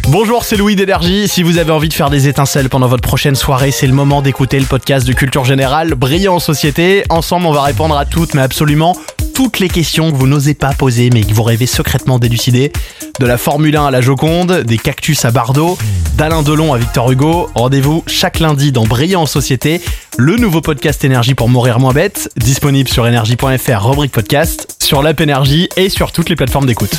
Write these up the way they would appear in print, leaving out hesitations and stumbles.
Bonjour, c'est Louis d'Énergie. Si vous avez envie de faire des étincelles pendant votre prochaine soirée, c'est le moment d'écouter le podcast de Culture Générale, Brillant en Société. Ensemble, on va répondre à toutes, mais absolument toutes les questions que vous n'osez pas poser, mais que vous rêvez secrètement d'élucider. De la Formule 1 à la Joconde, des cactus à Bardot, d'Alain Delon à Victor Hugo. Rendez-vous chaque lundi dans Brillant en Société, le nouveau podcast Énergie pour mourir moins bête, disponible sur énergie.fr, rubrique podcast, sur l'app Énergie et sur toutes les plateformes d'écoute.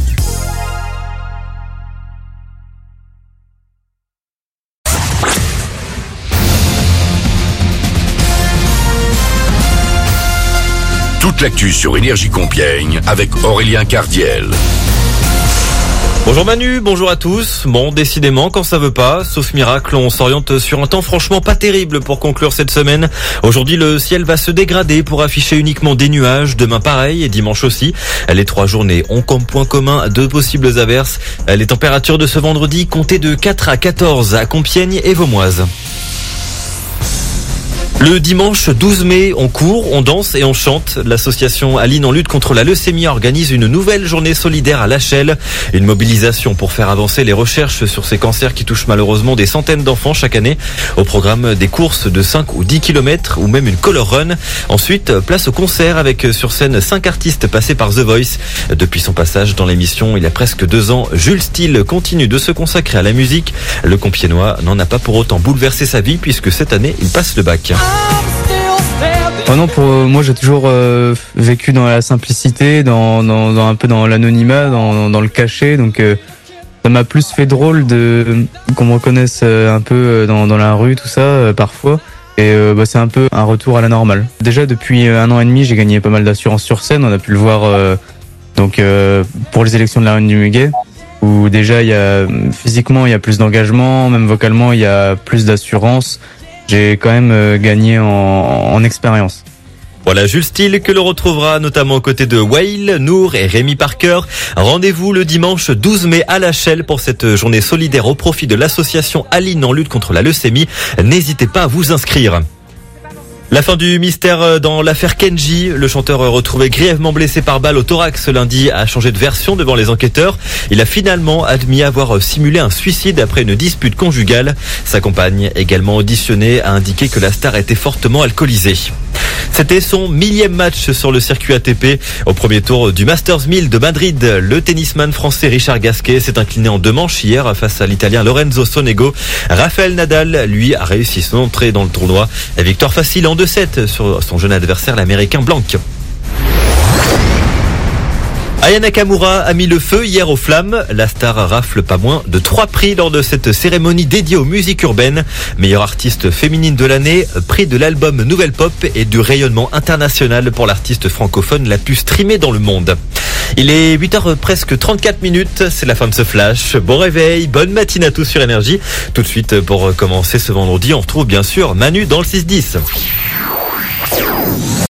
Toute l'actu sur Énergie Compiègne avec Aurélien Cardiel. Bonjour Manu, bonjour à tous. Bon, décidément, quand ça veut pas, sauf miracle, on s'oriente sur un temps franchement pas terrible pour conclure cette semaine. Aujourd'hui, le ciel va se dégrader pour afficher uniquement des nuages. Demain, pareil, et dimanche aussi. Les 3 journées ont comme point commun 2 possibles averses. Les températures de ce vendredi comptaient de 4 à 14 à Compiègne et Vaumoise. Le dimanche 12 mai, on court, on danse et on chante. L'association Aline en lutte contre la leucémie organise une nouvelle journée solidaire à Lachelle. Une mobilisation pour faire avancer les recherches sur ces cancers qui touchent malheureusement des centaines d'enfants chaque année. Au programme des courses de 5 ou 10 km ou même une color run. Ensuite, place au concert avec sur scène 5 artistes passés par The Voice. Depuis son passage dans l'émission il y a presque 2 ans, Jules Steele continue de se consacrer à la musique. Le Compiègnois n'en a pas pour autant bouleversé sa vie puisque cette année, il passe le bac. Oh non, pour moi j'ai toujours vécu dans la simplicité, dans un peu dans l'anonymat, dans le cachet, donc ça m'a plus fait drôle qu'on me reconnaisse un peu dans la rue, tout ça, parfois. Et c'est un peu un retour à la normale. Déjà depuis 1 an et demi, j'ai gagné pas mal d'assurance sur scène. On a pu le voir pour les élections de la Reine du Muguet, où déjà physiquement il y a plus d'engagement, même vocalement il y a plus d'assurance. J'ai quand même gagné en expérience. Voilà Jules Steele que l'on retrouvera notamment aux côtés de Wael, Nour et Rémi Parker. Rendez-vous le dimanche 12 mai à Lachelle pour cette journée solidaire au profit de l'association Aline en lutte contre la leucémie. N'hésitez pas à vous inscrire. La fin du mystère dans l'affaire Kenji. Le chanteur retrouvé grièvement blessé par balle au thorax ce lundi a changé de version devant les enquêteurs. Il a finalement admis avoir simulé un suicide après une dispute conjugale. Sa compagne, également auditionnée, a indiqué que la star était fortement alcoolisée. C'était son 1000e match sur le circuit ATP. Au premier tour du Masters 1000 de Madrid, le tennisman français Richard Gasquet s'est incliné en 2 manches hier face à l'italien Lorenzo Sonego. Rafael Nadal, lui, a réussi son entrée dans le tournoi. Victoire facile en 2-7 sur son jeune adversaire, l'américain Blanc. Aya Nakamura a mis le feu hier aux flammes. La star rafle pas moins de 3 prix lors de cette cérémonie dédiée aux musiques urbaines. Meilleure artiste féminine de l'année, prix de l'album Nouvelle Pop et du rayonnement international pour l'artiste francophone la plus streamée dans le monde. Il est 8h presque 34 minutes, c'est la fin de ce flash. Bon réveil, bonne matinée à tous sur Énergie. Tout de suite, pour commencer ce vendredi, on retrouve bien sûr Manu dans le 6-10.